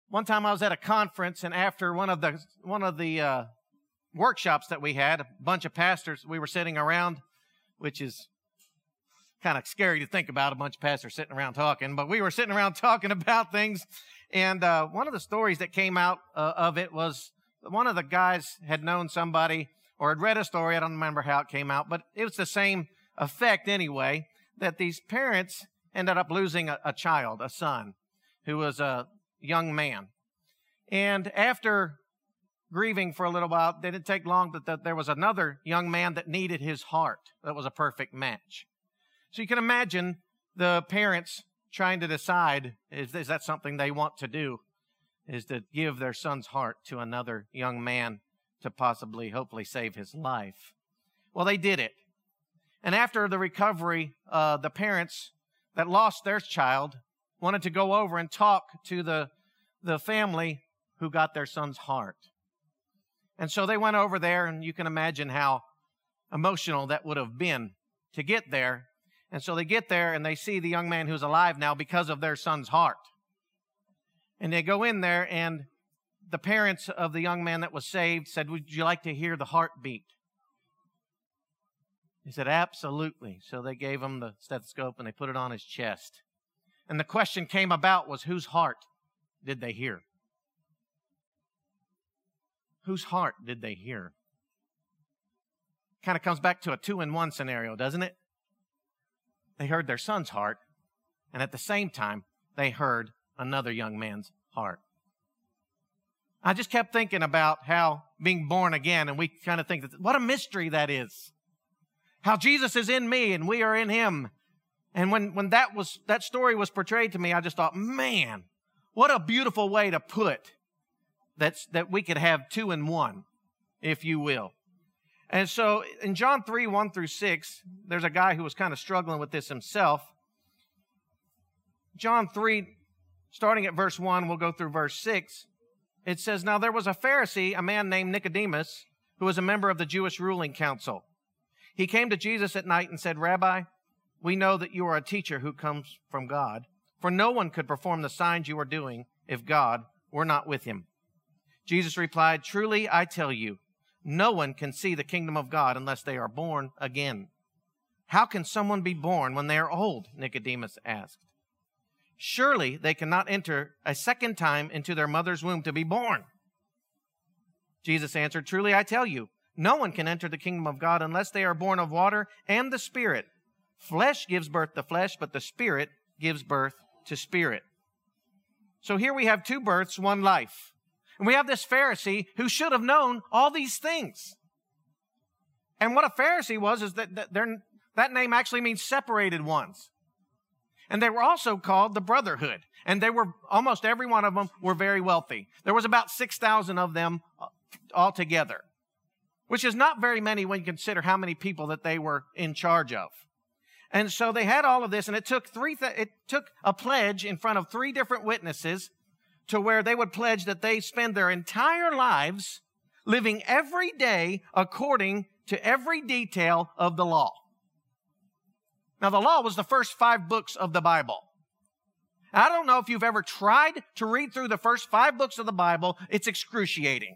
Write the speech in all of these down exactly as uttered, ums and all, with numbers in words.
One time I was at a conference, and after one of the one of the uh, workshops that we had, a bunch of pastors, we were sitting around, which is kind of scary to think about, a bunch of pastors sitting around talking, but we were sitting around talking about things, and uh, one of the stories that came out uh, of it was one of the guys had known somebody or had read a story, I don't remember how it came out, but it was the same effect anyway, that these parents ended up losing a, a child, a son, who was a young man. And after grieving for a little while, it didn't take long, but that there was another young man that needed his heart. That was a perfect match. So you can imagine the parents trying to decide, is, is that something they want to do, is to give their son's heart to another young man to possibly, hopefully save his life. Well, they did it. And after the recovery, uh, the parents that lost their child wanted to go over and talk to the, the family who got their son's heart. And so they went over there, and you can imagine how emotional that would have been to get there. And so they get there, and they see the young man who's alive now because of their son's heart. And they go in there, and the parents of the young man that was saved said, would you like to hear the heartbeat? He said, absolutely. So they gave him the stethoscope, and they put it on his chest. And the question came about was, whose heart did they hear? Whose heart did they hear? Kind of comes back to a two-in-one scenario, doesn't it? They heard their son's heart, and at the same time, they heard another young man's heart. I just kept thinking about how being born again, and we kind of think, that what a mystery that is. How Jesus is in me, and we are in him. And when, when that was that story was portrayed to me, I just thought, man, what a beautiful way to put that's, that we could have two in one, if you will. And so in John three, one through six, there's a guy who was kind of struggling with this himself. John three, starting at verse one, we'll go through verse six. It says, now there was a Pharisee, a man named Nicodemus, who was a member of the Jewish ruling council. He came to Jesus at night and said, Rabbi, we know that you are a teacher who comes from God, for no one could perform the signs you are doing if God were not with him. Jesus replied, truly I tell you, no one can see the kingdom of God unless they are born again. How can someone be born when they are old? Nicodemus asked. Surely they cannot enter a second time into their mother's womb to be born. Jesus answered, truly I tell you, no one can enter the kingdom of God unless they are born of water and the Spirit. Flesh gives birth to flesh, but the Spirit gives birth to spirit. So here we have two births, one life. And we have this Pharisee who should have known all these things. And what a Pharisee was is that, that, that name actually means separated ones. And they were also called the Brotherhood. And they were, almost every one of them were very wealthy. There was about six thousand of them altogether, which is not very many when you consider how many people that they were in charge of. And so they had all of this, and it took three. Th- it took a pledge in front of three different witnesses to where they would pledge that they spend their entire lives living every day according to every detail of the law. Now, the law was the first five books of the Bible. I don't know if you've ever tried to read through the first five books of the Bible. It's excruciating.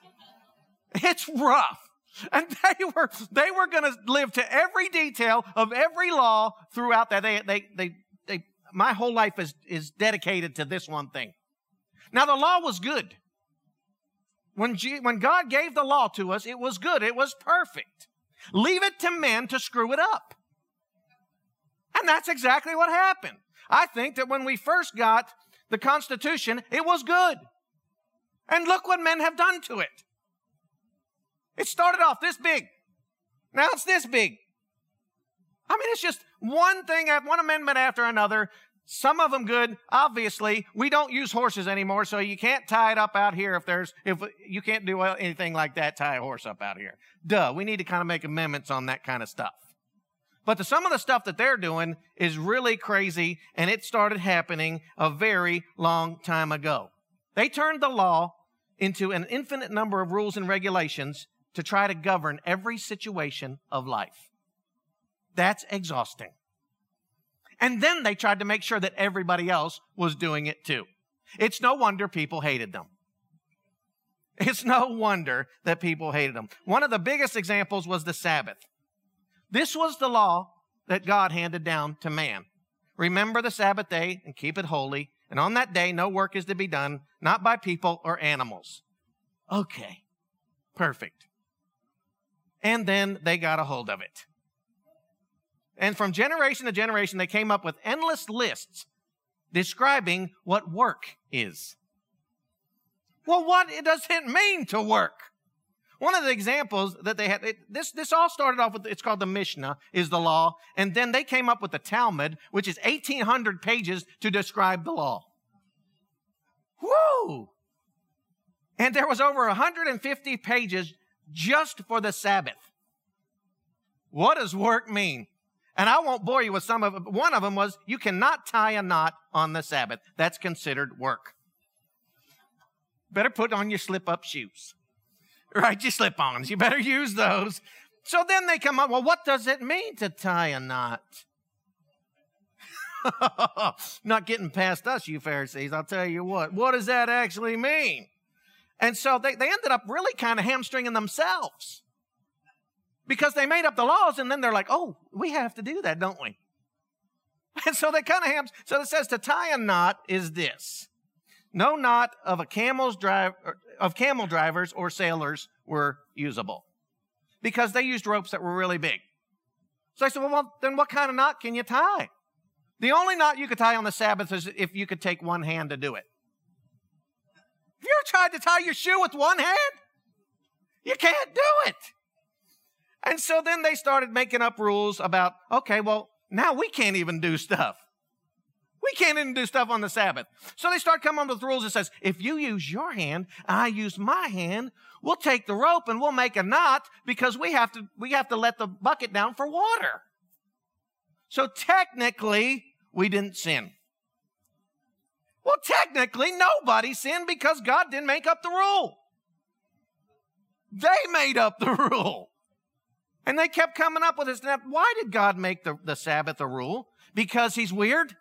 It's rough. And they were they were going to live to every detail of every law throughout that. They they they they. My whole life is is dedicated to this one thing. Now the law was good. When G, when God gave the law to us, it was good. It was perfect. Leave it to men to screw it up. And that's exactly what happened. I think that when we first got the Constitution, it was good. And look what men have done to it. It started off this big. Now it's this big. I mean, it's just one thing, one amendment after another. Some of them good. Obviously, we don't use horses anymore, so you can't tie it up out here if there's, if you can't do anything like that, tie a horse up out here. Duh, we need to kind of make amendments on that kind of stuff. But the, some of the stuff that they're doing is really crazy, and it started happening a very long time ago. They turned the law into an infinite number of rules and regulations to try to govern every situation of life. That's exhausting. And then they tried to make sure that everybody else was doing it too. It's no wonder people hated them. It's no wonder that people hated them. One of the biggest examples was the Sabbath. This was the law that God handed down to man. Remember the Sabbath day and keep it holy. And on that day, no work is to be done, not by people or animals. Okay, perfect. And then they got a hold of it. And from generation to generation, they came up with endless lists describing what work is. Well, what does it mean to work? One of the examples that they had, it, this, this all started off with, it's called the Mishnah, is the law. And then they came up with the Talmud, which is eighteen hundred pages to describe the law. Woo! And there was over one hundred fifty pages just for the Sabbath. What does work mean? And I won't bore you with some of it. One of them was, you cannot tie a knot on the Sabbath. That's considered work. Better put on your slip-up shoes. Right, your slip-ons. You better use those. So then they come up, well, what does it mean to tie a knot? Not getting past us, you Pharisees. I'll tell you what. What does that actually mean? And so they, they ended up really kind of hamstringing themselves. Because they made up the laws, and then they're like, oh, we have to do that, don't we? And so they kind of hams. So it says to tie a knot is this. No knot of a camel's drive, of camel drivers or sailors were usable because they used ropes that were really big. So I said, well, then what kind of knot can you tie? The only knot you could tie on the Sabbath is if you could take one hand to do it. Have you ever tried to tie your shoe with one hand? You can't do it. And so then they started making up rules about, okay, well, now we can't even do stuff. We can't even do stuff on the Sabbath. So they start coming up with rules that says, if you use your hand, I use my hand, we'll take the rope and we'll make a knot because we have to, we have to let the bucket down for water. So technically, we didn't sin. Well, technically, nobody sinned because God didn't make up the rule. They made up the rule. And they kept coming up with this. Now, why did God make the, the Sabbath a rule? Because he's weird?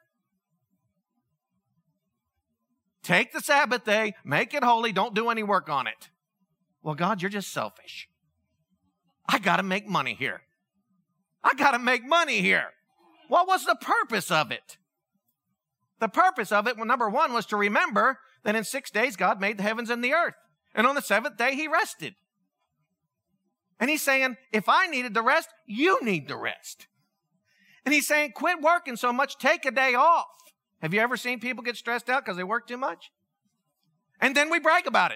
Take the Sabbath day, make it holy, don't do any work on it. Well, God, you're just selfish. I got to make money here. I got to make money here. What was the purpose of it? The purpose of it, well, number one, was to remember that in six days God made the heavens and the earth. And on the seventh day, he rested. And he's saying, if I needed the rest, you need the rest. And he's saying, quit working so much, take a day off. Have you ever seen people get stressed out because they work too much? And then we brag about it.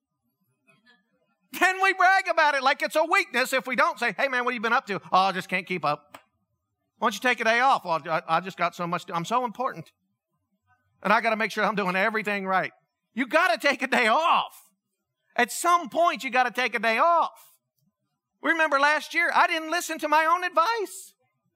Then we brag about it like it's a weakness if we don't say, hey man, what have you been up to? Oh, I just can't keep up. Why don't you take a day off? Well, I, I just got so much, to, I'm so important. And I got to make sure I'm doing everything right. You got to take a day off. At some point, you got to take a day off. Remember last year, I didn't listen to my own advice.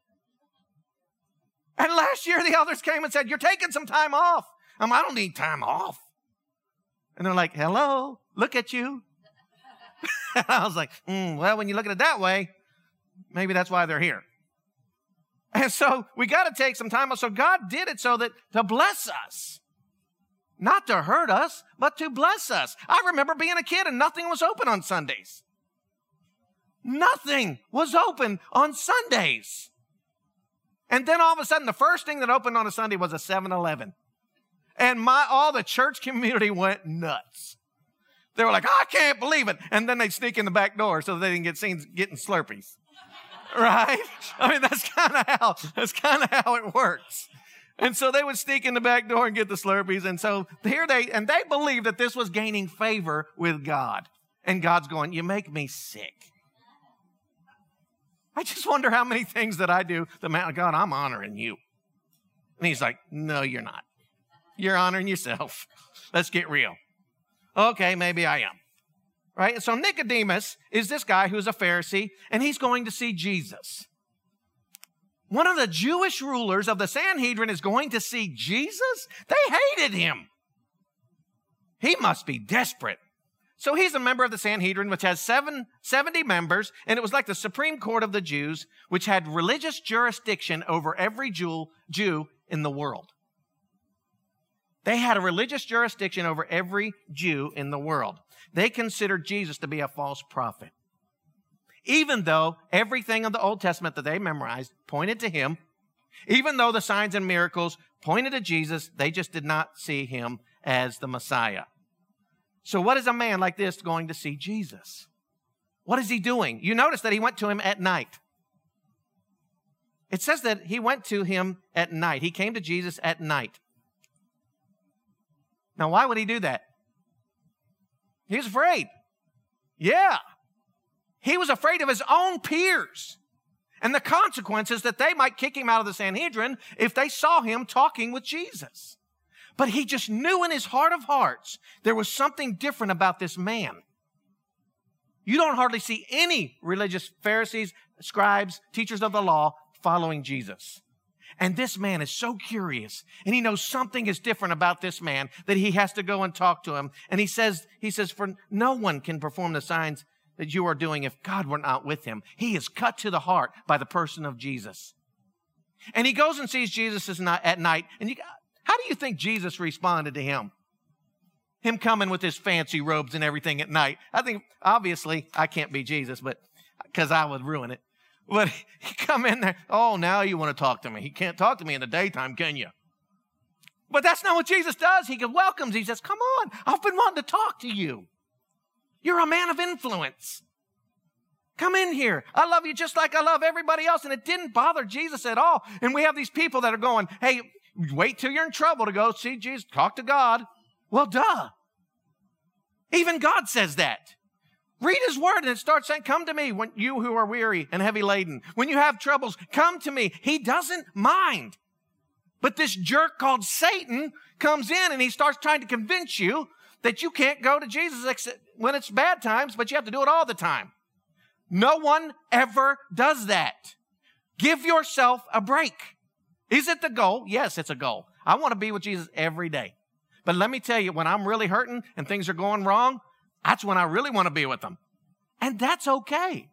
And last year, the elders came and said, you're taking some time off. I'm, I don't need time off. And they're like, hello, look at you. And I was like, mm, well, when you look at it that way, maybe that's why they're here. And so we got to take some time off. So God did it so that to bless us. Not to hurt us, but to bless us. I remember being a kid and nothing was open on Sundays. Nothing was open on Sundays. And then all of a sudden, the first thing that opened on a Sunday was a seven eleven. And my all the church community went nuts. They were like, I can't believe it. And then they'd sneak in the back door so they didn't get seen getting Slurpees. Right? I mean, that's kind of how, that's kind of how it works. And so they would sneak in the back door and get the Slurpees. And so here they, and they believed that this was gaining favor with God. And God's going, you make me sick. I just wonder how many things that I do, the man, God, I'm honoring you. And he's like, no, you're not. You're honoring yourself. Let's get real. Okay, maybe I am. Right? And so Nicodemus is this guy who's a Pharisee, and he's going to see Jesus. One of the Jewish rulers of the Sanhedrin is going to see Jesus? They hated him. He must be desperate. So he's a member of the Sanhedrin, which has seven, seventy members, and it was like the Supreme Court of the Jews, which had religious jurisdiction over every Jew, Jew in the world. They had a religious jurisdiction over every Jew in the world. They considered Jesus to be a false prophet. Even though everything of the Old Testament that they memorized pointed to him, even though the signs and miracles pointed to Jesus, they just did not see him as the Messiah. So what is a man like this going to see Jesus? What is he doing? You notice that he went to him at night. It says that he went to him at night. He came to Jesus at night. Now, why would he do that? He was afraid. Yeah. He was afraid of his own peers and the consequences that they might kick him out of the Sanhedrin if they saw him talking with Jesus. But he just knew in his heart of hearts there was something different about this man. You don't hardly see any religious Pharisees, scribes, teachers of the law following Jesus. And this man is so curious, and he knows something is different about this man that he has to go and talk to him. And he says, he says, for no one can perform the signs that you are doing if God were not with him. He is cut to the heart by the person of Jesus. And he goes and sees Jesus at night. And you, how do you think Jesus responded to him? Him coming with his fancy robes and everything at night. I think, obviously, I can't be Jesus, but because I would ruin it. But he come in there, oh, now you want to talk to me. He can't talk to me in the daytime, can you? But that's not what Jesus does. He welcomes. He says, come on, I've been wanting to talk to you. You're a man of influence. Come in here. I love you just like I love everybody else. And it didn't bother Jesus at all. And we have these people that are going, hey, wait till you're in trouble to go see Jesus, talk to God. Well, duh. Even God says that. Read his word and it starts saying, come to me when you who are weary and heavy laden. When you have troubles, come to me. He doesn't mind. But this jerk called Satan comes in and he starts trying to convince you that you can't go to Jesus when it's bad times, but you have to do it all the time. No one ever does that. Give yourself a break. Is it the goal? Yes, it's a goal. I want to be with Jesus every day. But let me tell you, when I'm really hurting and things are going wrong, that's when I really want to be with them. And that's okay.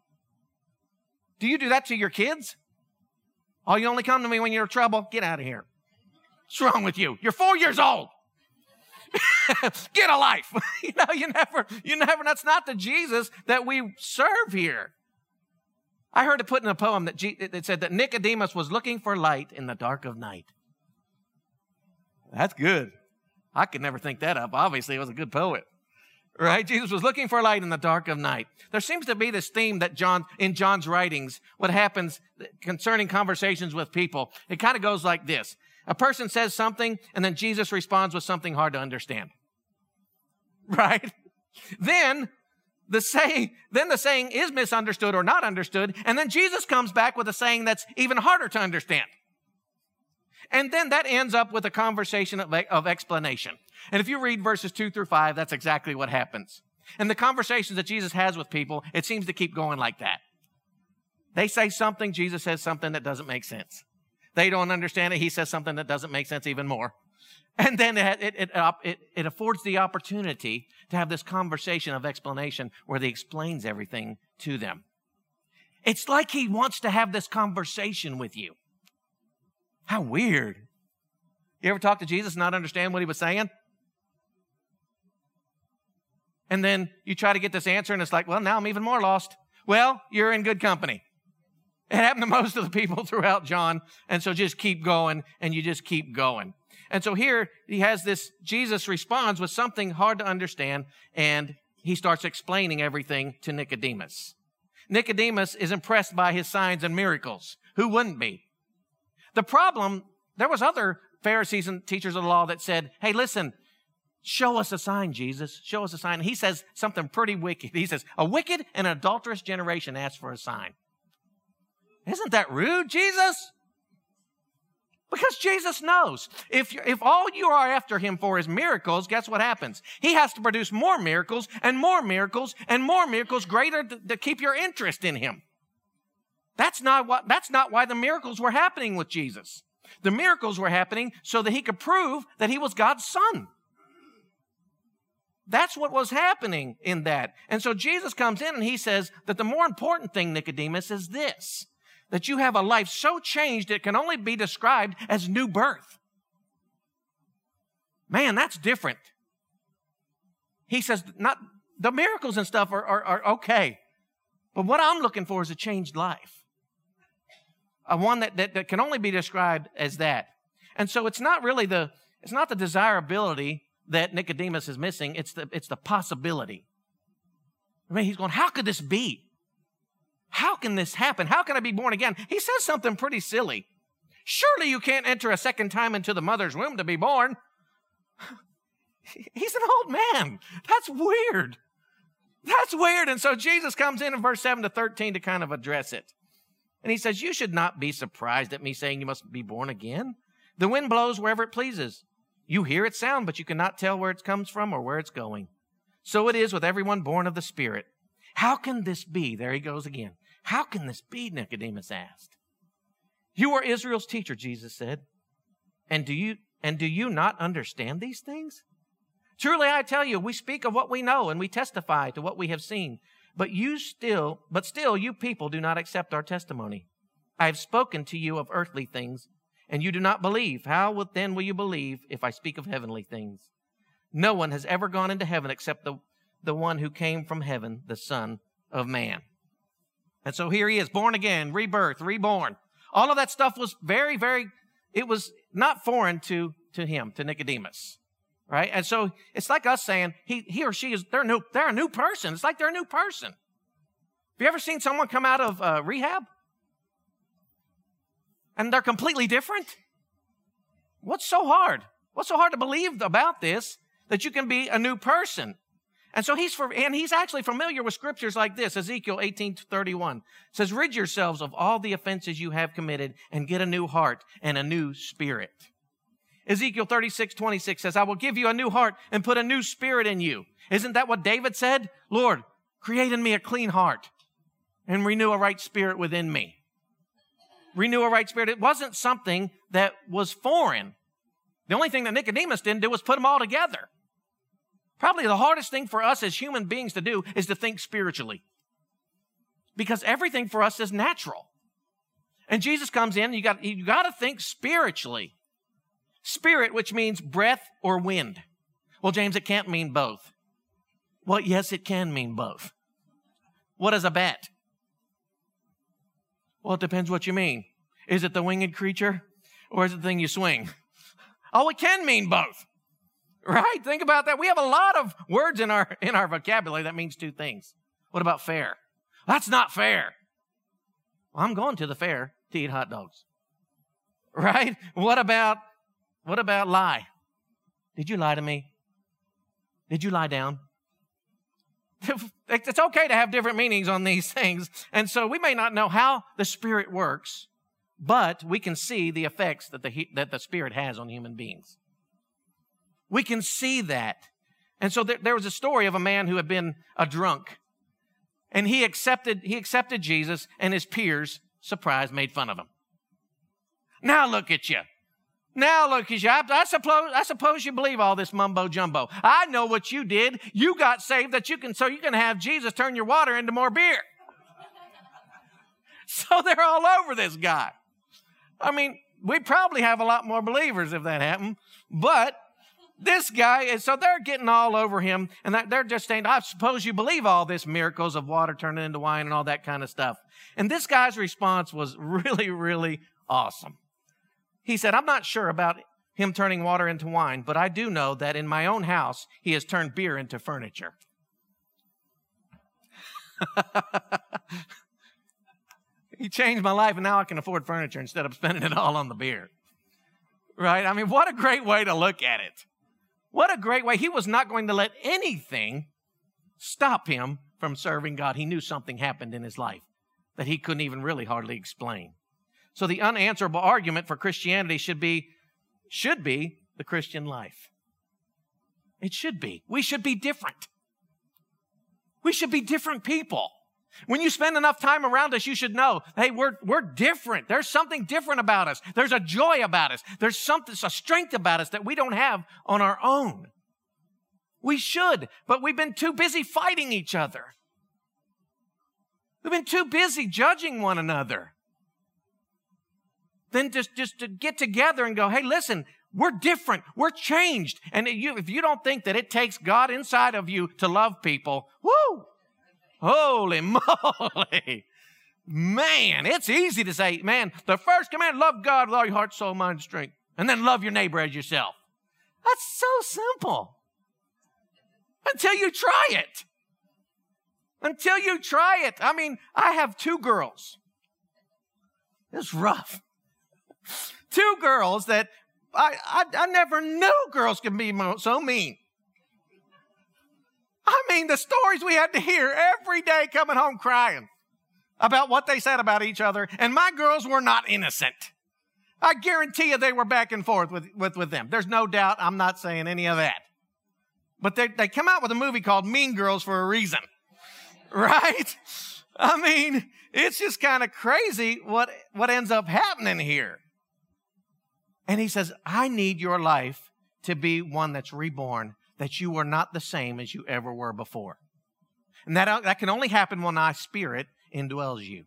Do you do that to your kids? Oh, you only come to me when you're in trouble? Get out of here. What's wrong with you? You're four years old. Get a life. you know, you never, you never, that's not the Jesus that we serve here. I heard it put in a poem that G, it said that Nicodemus was looking for light in the dark of night. That's good. I could never think that up. Obviously, it was a good poet. Right? Jesus was looking for light in the dark of night. There seems to be this theme that John, in John's writings, what happens concerning conversations with people, it kind of goes like this. A person says something, and then Jesus responds with something hard to understand. Right? Then the saying, then the saying is misunderstood or not understood, and then Jesus comes back with a saying that's even harder to understand. And then that ends up with a conversation of, of explanation. And if you read verses two through five, that's exactly what happens. And the conversations that Jesus has with people, it seems to keep going like that. They say something, Jesus says something that doesn't make sense. They don't understand it, he says something that doesn't make sense even more. And then it, it, it, it, it affords the opportunity to have this conversation of explanation where he explains everything to them. It's like he wants to have this conversation with you. How weird. You ever talk to Jesus and not understand what he was saying? And then you try to get this answer and it's like, well, now I'm even more lost. Well, you're in good company. It happened to most of the people throughout John. And so just keep going and you just keep going. And so here he has this, Jesus responds with something hard to understand and he starts explaining everything to Nicodemus. Nicodemus is impressed by his signs and miracles. Who wouldn't be? The problem, there was other Pharisees and teachers of the law that said, hey, listen, show us a sign, Jesus. Show us a sign. And he says something pretty wicked. He says, a wicked and adulterous generation asks for a sign. Isn't that rude, Jesus? Because Jesus knows. If, if all you are after him for is miracles, guess what happens? He has to produce more miracles and more miracles and more miracles greater to, to keep your interest in him. That's not what, that's not why the miracles were happening with Jesus. The miracles were happening so that he could prove that he was God's son. That's what was happening in that. And so Jesus comes in and he says that the more important thing, Nicodemus, is this, that you have a life so changed it can only be described as new birth. Man, that's different. He says, not the miracles and stuff are, are, are okay. But what I'm looking for is a changed life. A one that, that, that can only be described as that. And so it's not really the, it's not the desirability that Nicodemus is missing. It's the, it's the possibility. I mean, he's going, how could this be? How can this happen? How can I be born again? He says something pretty silly. Surely you can't enter a second time into the mother's womb to be born. He's an old man. That's weird. That's weird. And so Jesus comes in in verse seven to thirteen to kind of address it. And he says, you should not be surprised at me saying you must be born again. The wind blows wherever it pleases. You hear its sound, but you cannot tell where it comes from or where it's going. So it is with everyone born of the Spirit. How can this be? There he goes again. How can this be? Nicodemus asked. You are Israel's teacher, Jesus said. And do you, and do you not understand these things? Truly, I tell you, we speak of what we know and we testify to what we have seen. But you still, but still, you people do not accept our testimony. I have spoken to you of earthly things, and you do not believe. How then will you believe if I speak of heavenly things? No one has ever gone into heaven except the, the one who came from heaven, the Son of Man. And so here he is, born again, rebirth, reborn. All of that stuff was very, very, it was not foreign to, to him, to Nicodemus. Right? And so it's like us saying, he, he or she is, they're, new, they're a new person. It's like they're a new person. Have you ever seen someone come out of uh, rehab? And they're completely different? What's so hard? What's so hard to believe about this, that you can be a new person? And so he's, for, and he's actually familiar with scriptures like this. Ezekiel eighteen thirty-one says, rid yourselves of all the offenses you have committed and get a new heart and a new spirit. Ezekiel thirty-six twenty-six says, I will give you a new heart and put a new spirit in you. Isn't that what David said? Lord, create in me a clean heart and renew a right spirit within me. Renew a right spirit. It wasn't something that was foreign. The only thing that Nicodemus didn't do was put them all together. Probably the hardest thing for us as human beings to do is to think spiritually. Because everything for us is natural. And Jesus comes in, you got, you got to think spiritually. Spirit, which means breath or wind. Well, James, it can't mean both. Well, yes, it can mean both. What is a bat? Well, it depends what you mean. Is it the winged creature or is it the thing you swing? Oh, it can mean both. Right? Think about that. We have a lot of words in our, in our vocabulary that means two things. What about fair? That's not fair. Well, I'm going to the fair to eat hot dogs. Right? What about What about lie? Did you lie to me? Did you lie down? It's okay to have different meanings on these things. And so we may not know how the Spirit works, but we can see the effects that the, that the Spirit has on human beings. We can see that. And so there, there was a story of a man who had been a drunk. And he accepted, he accepted Jesus, and his peers, surprised, made fun of him. Now look at you. Now look at you. I, I suppose I suppose you believe all this mumbo jumbo. I know what you did. You got saved that you can so you can have Jesus turn your water into more beer. So they're all over this guy. I mean, we'd probably have a lot more believers if that happened. But this guy is so they're getting all over him, and that, they're just saying, I suppose you believe all this miracles of water turning into wine and all that kind of stuff. And this guy's response was really, really awesome. He said, I'm not sure about him turning water into wine, but I do know that in my own house, he has turned beer into furniture. He changed my life, and now I can afford furniture instead of spending it all on the beer. Right? I mean, what a great way to look at it. What a great way. He was not going to let anything stop him from serving God. He knew something happened in his life that he couldn't even really hardly explain. So the unanswerable argument for Christianity should be, should be the Christian life. It should be. We should be different. We should be different people. When you spend enough time around us, you should know, hey, we're, we're different. There's something different about us. There's a joy about us. There's something, a strength about us that we don't have on our own. We should, but we've been too busy fighting each other. We've been too busy judging one another. Then just, just to get together and go, hey, listen, We're different. We're changed. And you, if you don't think that it takes God inside of you to love people, whoo, holy moly. Man, it's easy to say, man, the first command, love God with all your heart, soul, mind, and strength. And then love your neighbor as yourself. That's so simple. Until you try it. Until you try it. I mean, I have two girls. It's rough. Two girls that I, I, I never knew girls could be so mean. I mean, the stories we had to hear every day coming home crying about what they said about each other. And my girls were not innocent. I guarantee you they were back and forth with, with, with them. There's no doubt. I'm not saying any of that. But they, they come out with a movie called Mean Girls for a reason. Right? I mean, it's just kind of crazy what, what ends up happening here. And he says, I need your life to be one that's reborn, that you are not the same as you ever were before. And that, that can only happen when my spirit indwells you.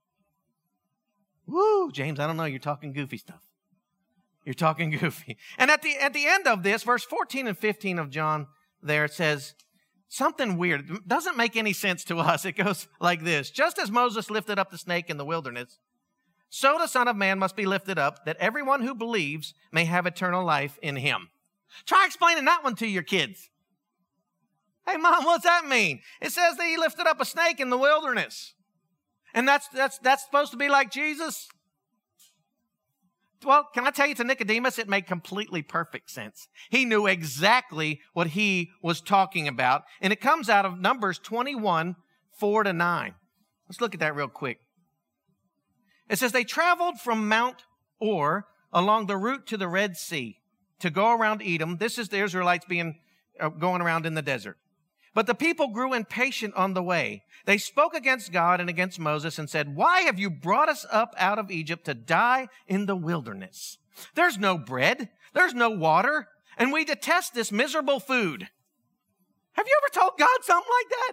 Woo, James, I don't know, you're talking goofy stuff. You're talking goofy. And at the, at the end of this, verse fourteen and fifteen of John there, it says something weird. It doesn't make any sense to us. It goes like this. Just as Moses lifted up the snake in the wilderness, so the Son of Man must be lifted up, that everyone who believes may have eternal life in him. Try explaining that one to your kids. Hey, Mom, what's that mean? It says that he lifted up a snake in the wilderness. And that's, that's, that's supposed to be like Jesus? Well, can I tell you, to Nicodemus, it made completely perfect sense. He knew exactly what he was talking about. And it comes out of Numbers twenty-one, four to nine. Let's look at that real quick. It says, they traveled from Mount Or along the route to the Red Sea to go around Edom. This is the Israelites being uh, going around in the desert. But the people grew impatient on the way. They spoke against God and against Moses and said, why have you brought us up out of Egypt to die in the wilderness? There's no bread, there's no water, and we detest this miserable food. Have you ever told God something like that?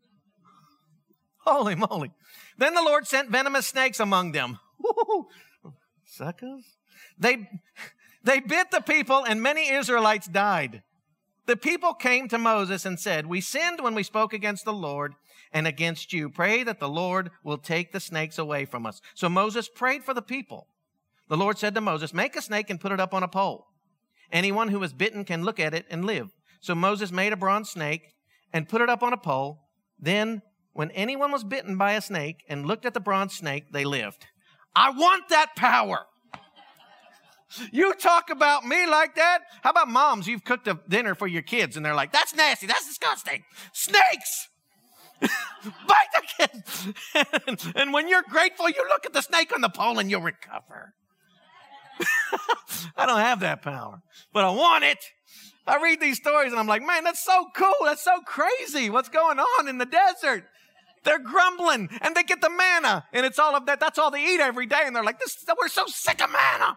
Holy moly. Then the Lord sent venomous snakes among them. Woo-hoo. Suckers. They, they bit the people, and many Israelites died. The people came to Moses and said, we sinned when we spoke against the Lord and against you. Pray that the Lord will take the snakes away from us. So Moses prayed for the people. The Lord said to Moses, make a snake and put it up on a pole. Anyone who is bitten can look at it and live. So Moses made a bronze snake and put it up on a pole. Then when anyone was bitten by a snake and looked at the bronze snake, they lived. I want that power. You talk about me like that? How about moms? You've cooked a dinner for your kids and they're like, that's nasty. That's disgusting. Snakes. Bite the kids. and, and when you're grateful, you look at the snake on the pole and you'll recover. I don't have that power, but I want it. I read these stories and I'm like, man, that's so cool. That's so crazy. What's going on in the desert? They're grumbling and they get the manna and it's all of that. That's all they eat every day. And they're like, this, we're so sick of manna.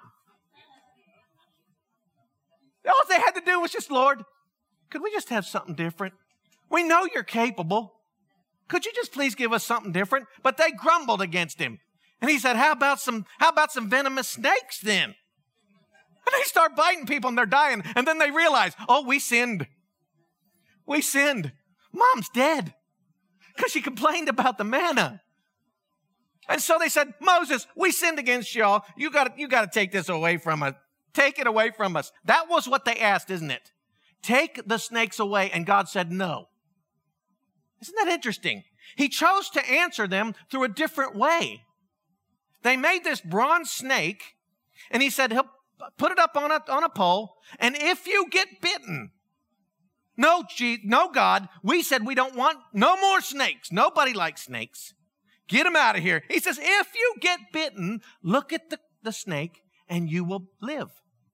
All they had to do was just, Lord, could we just have something different? We know you're capable. Could you just please give us something different? But they grumbled against him. And he said, how about some, how about some venomous snakes then? And they start biting people and they're dying. And then they realize, oh, we sinned. We sinned. Mom's dead because she complained about the manna. And so they said, Moses, we sinned against y'all. You got you got to take this away from us. Take it away from us. That was what they asked, isn't it? Take the snakes away. And God said no. Isn't that interesting? He chose to answer them through a different way. They made this bronze snake, and he said he'll put it up on a, on a pole, and if you get bitten, no, G, no God, we said we don't want no more snakes. Nobody likes snakes. Get them out of here. He says, if you get bitten, look at the, the snake, and you will live.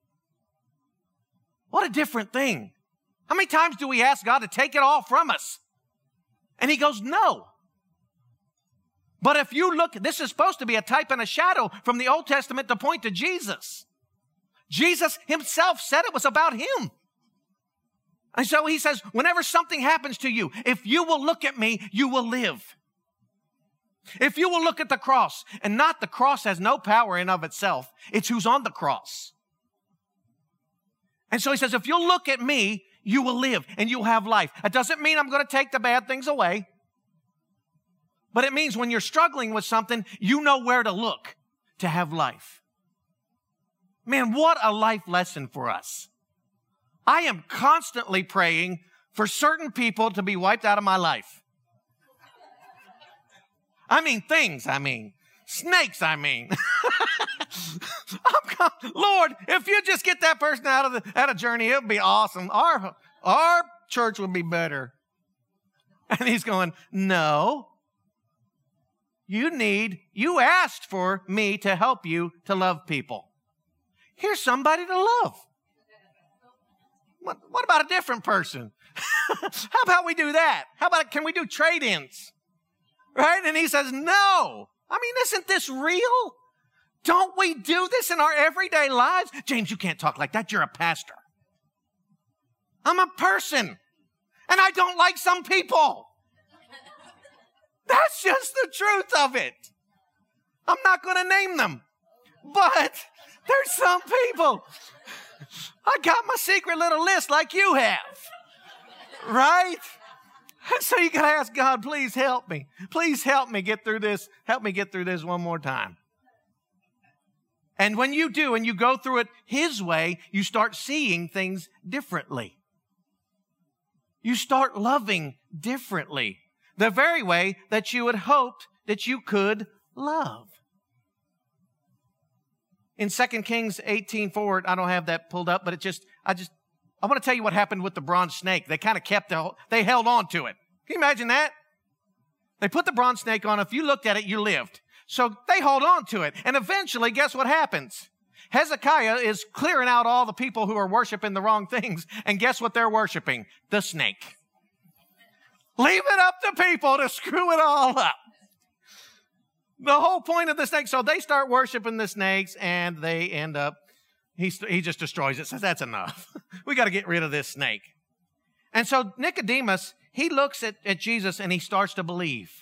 What a different thing. How many times do we ask God to take it all from us? And he goes, no. But if you look, this is supposed to be a type and a shadow from the Old Testament to point to Jesus. Jesus himself said it was about him. And so he says, whenever something happens to you, if you will look at me, you will live. If you will look at the cross, and not the cross has no power in of itself, it's who's on the cross. And so he says, if you'll look at me, you will live and you'll have life. It doesn't mean I'm going to take the bad things away. But it means when you're struggling with something, you know where to look to have life. Man, what a life lesson for us. I am constantly praying for certain people to be wiped out of my life. I mean things, I mean. Snakes, I mean. I'm, Lord, if you just get that person out of the out of Journey, it would be awesome. Our, our church would be better. And he's going, no. You need, you asked for me to help you to love people. Here's somebody to love. What, what about a different person? How about we do that? How about, can we do trade-ins? Right? And he says, no. I mean, isn't this real? Don't we do this in our everyday lives? James, you can't talk like that. You're a pastor. I'm a person, and I don't like some people. That's just the truth of it. I'm not going to name them, but there's some people. I got my secret little list like you have, right? So you got to ask God, please help me. Please help me get through this. Help me get through this one more time. And when you do, and you go through it His way, you start seeing things differently. You start loving differently. The very way that you had hoped that you could love. In Second Kings eighteen four, I don't have that pulled up, but it just, I just, I want to tell you what happened with the bronze snake. They kind of kept, the, they held on to it. Can you imagine that? They put the bronze snake on. If you looked at it, you lived. So they hold on to it. And eventually, guess what happens? Hezekiah is clearing out all the people who are worshiping the wrong things. And guess what they're worshiping? The snake. Leave it up to people to screw it all up. The whole point of the snake. So they start worshiping the snakes and they end up, he, he just destroys it. Says, that's enough. We got to get rid of this snake. And so Nicodemus, he looks at, at Jesus and he starts to believe.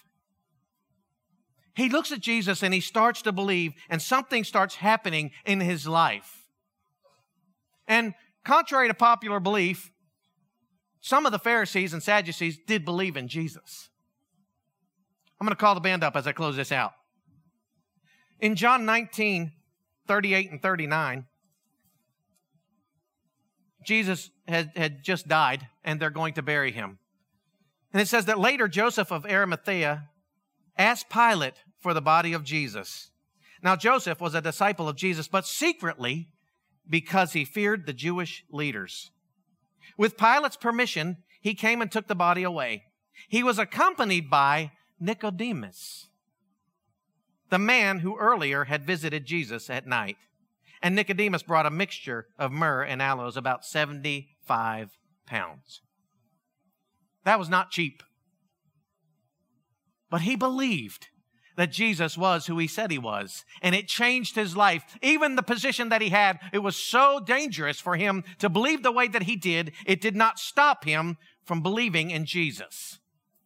He looks at Jesus and he starts to believe, and something starts happening in his life. And contrary to popular belief, some of the Pharisees and Sadducees did believe in Jesus. I'm going to call the band up as I close this out. In John nineteen, thirty-eight and thirty-nine, Jesus had, had just died, and they're going to bury him. And it says that later Joseph of Arimathea asked Pilate for the body of Jesus. Now Joseph was a disciple of Jesus, but secretly because he feared the Jewish leaders. With Pilate's permission, he came and took the body away. He was accompanied by Nicodemus, the man who earlier had visited Jesus at night. And Nicodemus brought a mixture of myrrh and aloes, about seventy-five pounds. That was not cheap. But he believed that Jesus was who he said he was. And it changed his life. Even the position that he had, it was so dangerous for him to believe the way that he did. It did not stop him from believing in Jesus.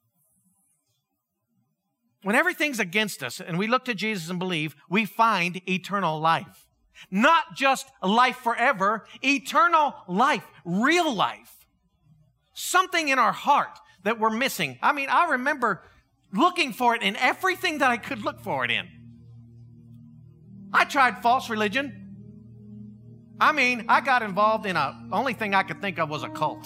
When everything's against us and we look to Jesus and believe, we find eternal life. Not just life forever, eternal life, real life. Something in our heart that we're missing. I mean, I remember looking for it in everything that I could look for it in. I tried false religion. I mean, I got involved in a, the only thing I could think of was a cult.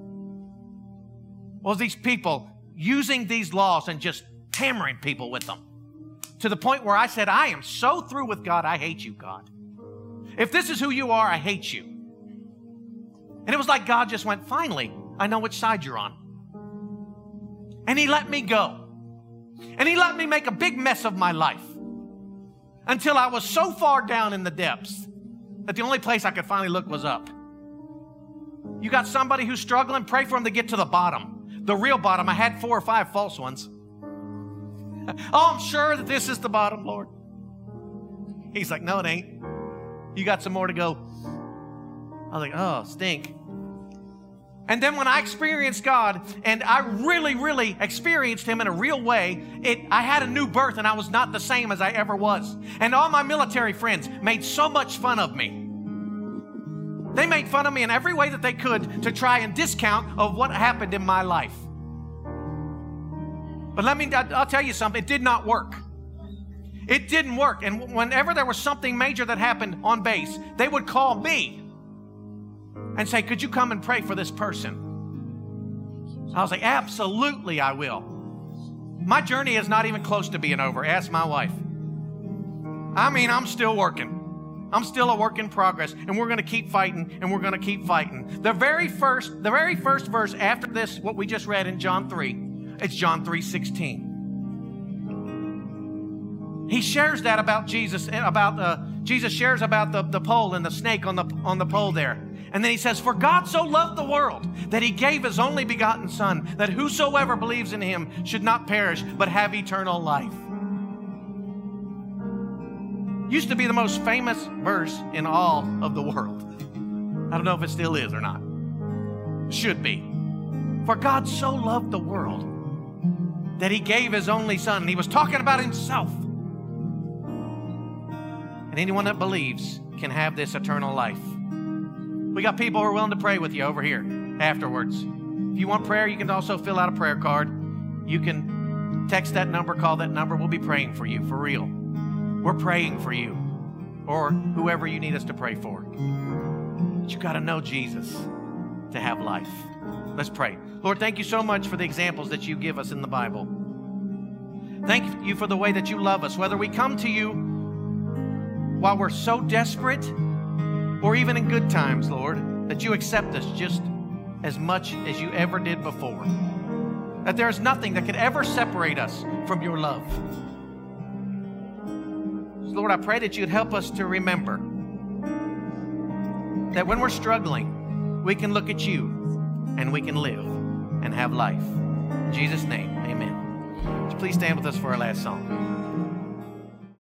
Was these people using these laws and just hammering people with them. To the point where I said, I am so through with God, I hate you, God. If this is who you are, I hate you. And it was like God just went, finally, I know which side you're on. And He let me go. And He let me make a big mess of my life until I was so far down in the depths that the only place I could finally look was up. You got somebody who's struggling, pray for them to get to the bottom. The real bottom. I had four or five false ones. Oh, I'm sure that this is the bottom, Lord. He's like, no, it ain't. You got some more to go. I was like, oh, stink. And then when I experienced God, and I really, really experienced Him in a real way, it, I had a new birth, and I was not the same as I ever was. And all my military friends made so much fun of me. They made fun of me in every way that they could to try and discount of what happened in my life. But let me, I'll tell you something, it did not work. It didn't work. And whenever there was something major that happened on base, they would call me and say, could you come and pray for this person? I was like, absolutely I will. My journey is not even close to being over. Ask my wife. I mean, I'm still working. I'm still a work in progress, and we're going to keep fighting, and we're going to keep fighting. The very first, the very first verse after this, what we just read in John three, it's John three sixteen. He shares that about Jesus, about uh, Jesus shares about the, the pole and the snake on the on the pole there. And then he says, for God so loved the world that he gave his only begotten Son, that whosoever believes in him should not perish, but have eternal life. Used to be the most famous verse in all of the world. I don't know if it still is or not. Should be. For God so loved the world that he gave his only Son. And he was talking about himself. And anyone that believes can have this eternal life. We got people who are willing to pray with you over here afterwards. If you want prayer, you can also fill out a prayer card. You can text that number, call that number. We'll be praying for you, for real. We're praying for you or whoever you need us to pray for. But you got to know Jesus to have life. Let's pray. Lord, thank you so much for the examples that you give us in the Bible. Thank you for the way that you love us, whether we come to you while we're so desperate or even in good times, Lord, that you accept us just as much as you ever did before. That there is nothing that could ever separate us from your love. Lord, I pray that you'd help us to remember that when we're struggling, we can look at you and we can live and have life. In Jesus' name, amen. Would you please stand with us for our last song?